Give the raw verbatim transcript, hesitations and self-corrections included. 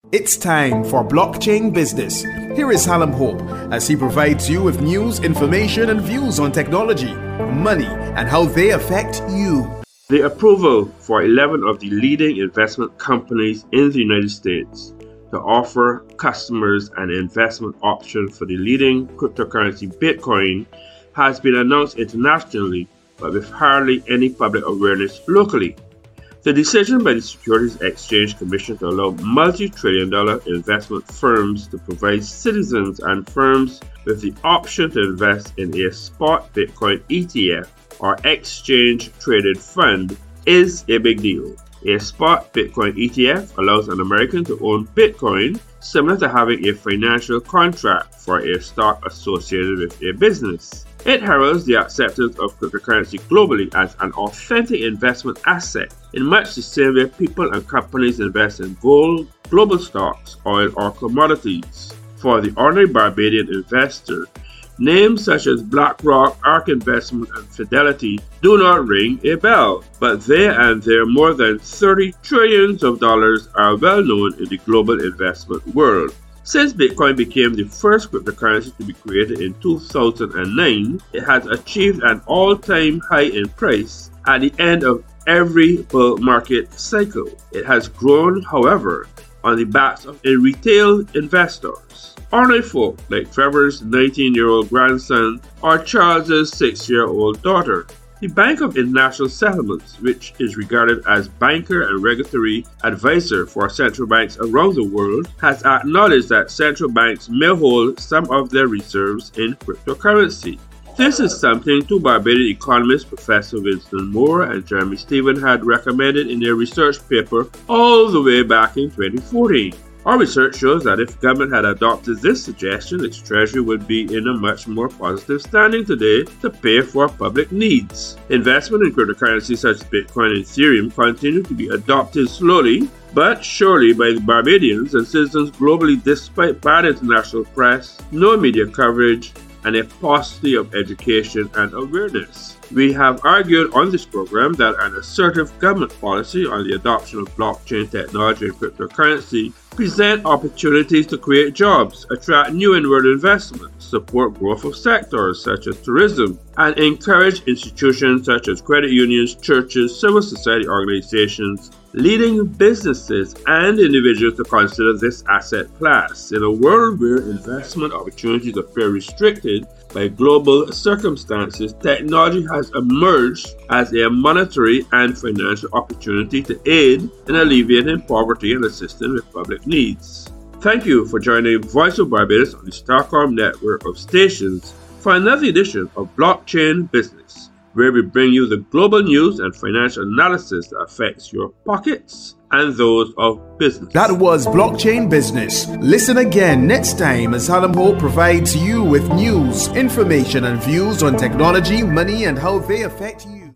It's time for Blockchain Business. Here is Hallam Hope as he provides you with news, information, and views on technology, money, and how they affect you. The approval for eleven of the leading investment companies in the United States to offer customers an investment option for the leading cryptocurrency Bitcoin has been announced internationally, but with hardly any public awareness locally. The decision by the Securities Exchange Commission to allow multi-trillion dollar investment firms to provide citizens and firms with the option to invest in a spot Bitcoin E T F or exchange traded fund is a big deal. A spot Bitcoin E T F allows an American to own Bitcoin, similar to having a financial contract for a stock associated with a business. It heralds the acceptance of cryptocurrency globally as an authentic investment asset, in much the same way people and companies invest in gold, global stocks, oil, or commodities. For the ordinary Barbadian investor, names such as BlackRock, ARK Investment, and Fidelity do not ring a bell, but they and their more than thirty trillions of dollars are well known in the global investment world. Since Bitcoin became the first cryptocurrency to be created in two thousand nine, it has achieved an all-time high in price at the end of every bull market cycle. It has grown, however, on the backs of a retail investors. Ordinary folk like Trevor's nineteen-year-old grandson or Charles's six-year-old daughter. The Bank of International Settlements, which is regarded as banker and regulatory advisor for central banks around the world, has acknowledged that central banks may hold some of their reserves in cryptocurrency. This is something two Barbadian economists, Professor Winston Moore and Jeremy Stephen, had recommended in their research paper all the way back in twenty fourteen. Our research shows that if government had adopted this suggestion, its treasury would be in a much more positive standing today to pay for public needs. Investment in cryptocurrencies such as Bitcoin and Ethereum continue to be adopted slowly but surely by the Barbadians and citizens globally despite bad international press, no media coverage, and a paucity of education and awareness. We have argued on this program that an assertive government policy on the adoption of blockchain technology and cryptocurrency present opportunities to create jobs, attract new inward investment, support growth of sectors such as tourism, and encourage institutions such as credit unions, churches, civil society organizations, leading businesses, and individuals to consider this asset class. In a world where investment opportunities appear restricted by global circumstances, technology has emerged as a monetary and financial opportunity to aid in alleviating poverty and assisting with public needs. Thank you for joining Voice of Barbados on the Starcom network of stations for another edition of Blockchain Business, where we bring you the global news and financial analysis that affects your pockets and those of business. That was Blockchain Business. Listen again next time as Hallam Hope provides you with news, information, and views on technology, money, and how they affect you.